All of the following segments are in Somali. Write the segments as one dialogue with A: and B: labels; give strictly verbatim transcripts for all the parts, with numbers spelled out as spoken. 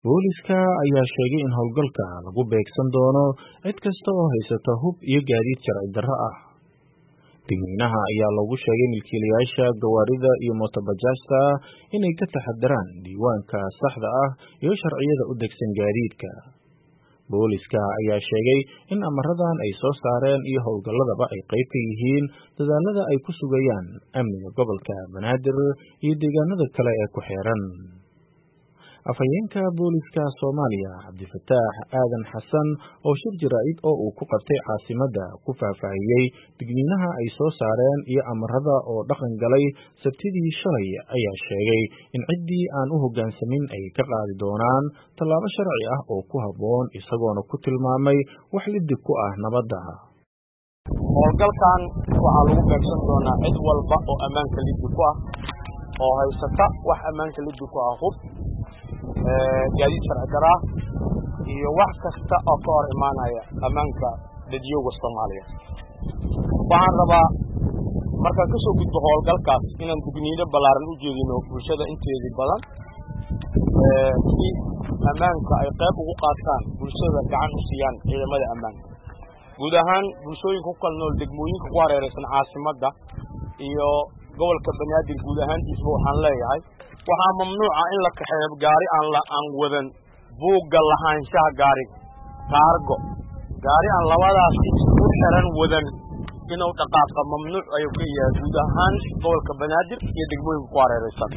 A: Booliska ayaa sheegay in howlgalka lagu beegsan doono cid kasta oo haysata hub iyo gaadiid sharci darro ah. Digniinaha ayaa lagu sheegay milkiilayaasha gawaarida iyo mootobajaajta inay ka taxadaraan diiwaanka saxda ah iyo sharciyada u degsan gaadiidka. Booliska ayaa sheegay in amaradan ay soo saareen iyo howlgalladaba ay qayb ka yihiin dadaalada ay ku sugayaan amniga gobolka Banaadir iyo deegaanada kale ee ku xeeran. Afhayeenka Booliska Soomaaliya Cabdifataax Aadan Xasan oo shir jaraa'id oo uu ku qabtay caasimadda ku faahfaahiyey digniinaha ay soo saareen iyo amarada oo dhaqan galay Sabtidii shalay ayaa sheegay in ciddii aan u hoggaansamin ay ka qaadi doonaan tallaabo sharci ah oo ku habboon, isagoona ku tilmaamay wax liddi ku ah nabadda.
B: Howlgalkan waxaa lagu beegsan doonaa cid walba oo ammaanka liddi ku ah oo haysata wax ammaanka liddi ku ah hub gaadiid sharci darro iyo wax kasta oo ka hor imaanaya ammaanka dadweynaha Soomaaliya. Waxaan rabaa markaan ka soo gudbo howlgalkaas inaan digniino ballaaran u jeedino bulshada inteedii badan si ammaanka ay qayb ugu qaataan bulshada gacan u siiyaan ciidamada ammaanka. Guud ahaan bulshooyinka ku kala nool degmooyinka ku hareeraysan caasimadda iyo gobolka Banaadir guud ahaantiisba waxaan leeyahay waxaa mamnuuca in la kaxeeyo gaari aan la aan wadan buugga lahaanshaha gaariga taargo gaari aan labadaas isku xiran wadan inuu dhaqaaqa mamnuuc ayuu ka yahay guud ahaan gobolka Banaadir iyo degmooyinka ku hareeraysan.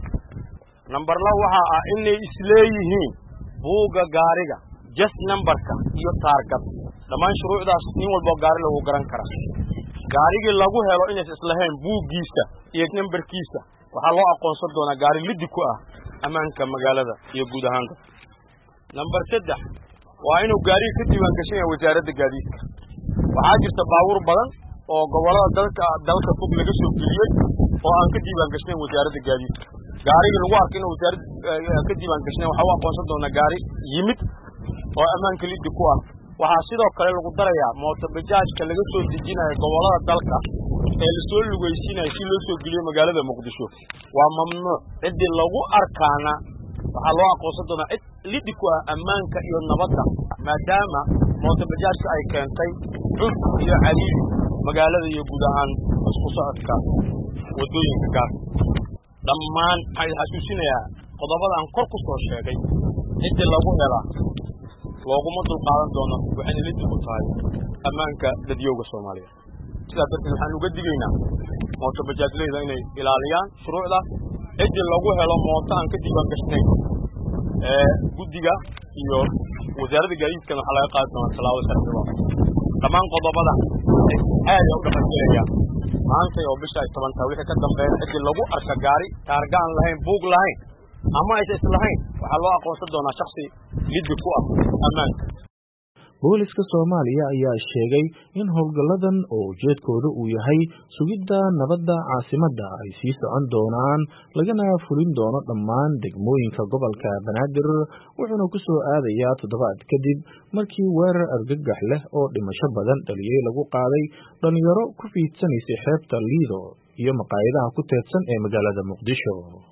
B: Number laba waxa ah inay isleeyihiin buugga gaariga just numberka iyo taargada dhammaan shuruucdaas nin walba gaari lagu garan kara gaarigii lagu helo inay islahayn buuggiisa iyo numberkiisa waxaa loo aqoonsan doonaa gaari liddi ku ah ammaanka magaalada iyo guud ahaan. Number saddex waa inuu gaariga ka diiwaan gashan yahay wasaaradda gaadiidka. Waxaa jirta baabuur badan oo gobolada dalka dalka fog laga soo geliyay oo aan ka diiwaan gashan wasaaradda gaadiidka. Gaariga lagu arko inuu wasaaradda ka diiwaan gashan waxa uu aqoonsan doonaa gaari yimid oo ammaanka liddi ku ah. Waxaa sidoo kale lagu darayaa mootobajaajka laga soo dejinayo gobolada dalka ee la soo lugaysiinayo si loo soo geliyo magaalada Muqdisho waa mamnuuc. Cidii lagu arkaana waxaa loo aqoonsan doonaa cid liddi ku ah ammaanka iyo nabadda maadaama mootobajaajka ay keentay cud iyo cariiri magaalada iyo guud ahaan isku socodka wadooyinka gaar. Dhammaan ay xasuusinayaa qodobada aan kor ku soo sheegay cidii lagu helaa looguma dulqaadan doono waxayna liddi ku tahay ammaanka dadweynaha Soomaaliya. sidaa darteed waxaan uga digaynaa mootobajaajleyda inay ilaaliyaan shuruucda cidii lagu helo mooto aan ka diiwaan gashnayn ee guddiga iyo wasaaradda gaadiidka waxa laga qaadi doonaa tallaabo sharci ah. Dhammaan qodobada aad ay u dhaqangelayaan maanta oo bisha toban tahay wixii ka dambeeya cidii lagu arka gaari taarga aan lahayn buug lahayn ama aysan islahayn waxaa loo aqoonsan doonaa shakhsi liddi ku ah ammaanka.
A: Booliska Soomaaliya ayaa sheegay in howlgalladan oo ujeedkoodu uu yahay sugidda nabadda caasimadda ay sii socon doonaan lagana fulin doono dhammaan degmooyinka gobolka Banaadir, wuxuuna ku soo aadayaa toddobaad kadib markii weerar argagax leh oo dhimasho badan dhaliyay lagu qaaday dhalinyaro ku fiidsanaysay xeebta Lido iyo maqaayadaha ku teedsan ee magaalada Muqdisho.